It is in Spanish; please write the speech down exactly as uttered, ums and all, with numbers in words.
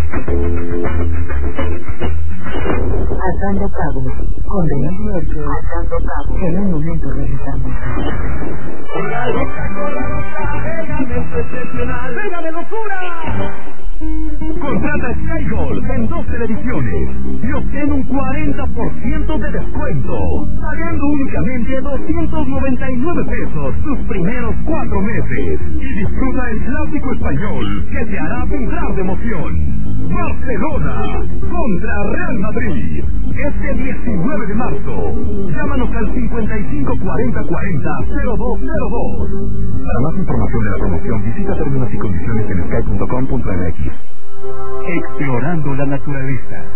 Atando cabos, con Denis Muerto, atando cabos. En un momento regresamos. Con la loca, con la loca, pégame excepcional, pégame locura. Contrata Skygold en dos televisiones y obtén un cuarenta por ciento de descuento, pagando únicamente doscientos noventa y nueve pesos sus primeros cuatro meses. Y disfruta el clásico español que te hará vibrar de emoción. Barcelona contra Real Madrid, este diecinueve de marzo. Llámanos al cincuenta y cinco cuarenta cuarenta cero dos cero dos. Para más información de la promoción, visita términos y condiciones en sky punto com punto m x. Explorando la naturaleza.